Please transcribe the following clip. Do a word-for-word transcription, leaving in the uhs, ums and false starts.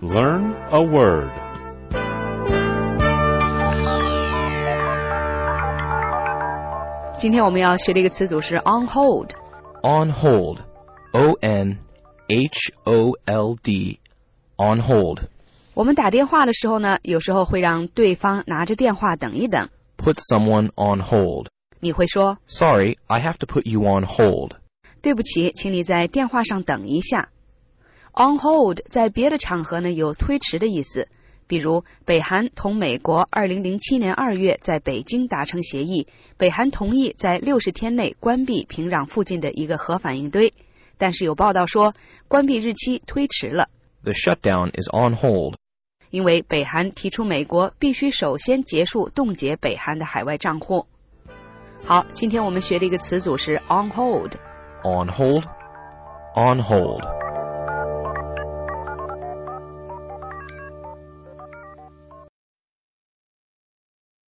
Learn a word. Today 今天我们要学的一个词组是 on hold. On hold. O N H O L D. On hold. 我们打电话的时候呢，有时候会让对方拿着电话等一等。 Put someone on hold. 你会说 Sorry, I have to put you on hold. 对不起，请你在电话上等一下。On hold 在别的场合呢有推迟的意思，比如北韩同美国二零零七年二月在北京达成协议，北韩同意在六十天内关闭平壤附近的一个核反应堆，但是有报道说关闭日期推迟了。 The shutdown is on hold. 因为北韩提出美国必须首先结束冻结北韩的海外账户。好，今天我们学的一个词组是 on hold. On hold. On hold.